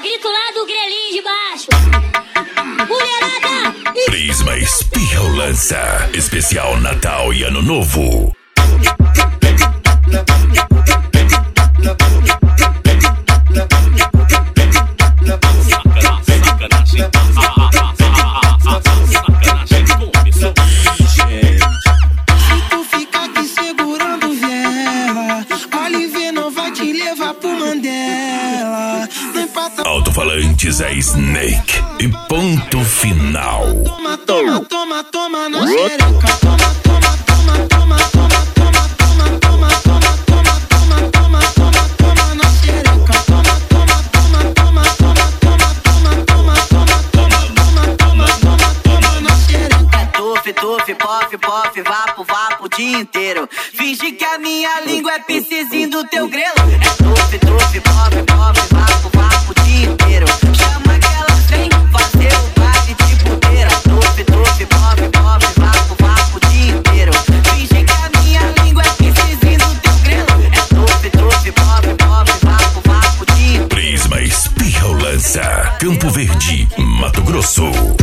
grito lá do grelhinho de baixo. Mulherada! Prisma Espirrolança. Especial Natal e Ano Novo. Alto-falantes é Snake e ponto final. Toma, toma, toma, toma na xereca. Toma, toma, toma, toma, toma, toma, toma, toma, toma, toma, toma, toma, toma na xereca. Toma, toma, toma, toma, toma, toma, toma, toma, toma, toma, toma, toma na xereca. É tufe, tufe, pof, pof, vapo, vapo o dia inteiro. Finge que a minha língua é piscizinho do teu grelo. É tufe, tufe, pof, pof, vapo, vapo o dia inteiro. Chama que elas vêm fazer o baile de puteira. Tufe, tufe, pop, pop, vapo, vapo o dia inteiro. Finge que a minha língua é piscizinho do teu grelo. É tufe, tufe, pop, pop, vapo, vapo o dia inteiro. Prisma Espirrolança. Campo Verde, Mato Grosso.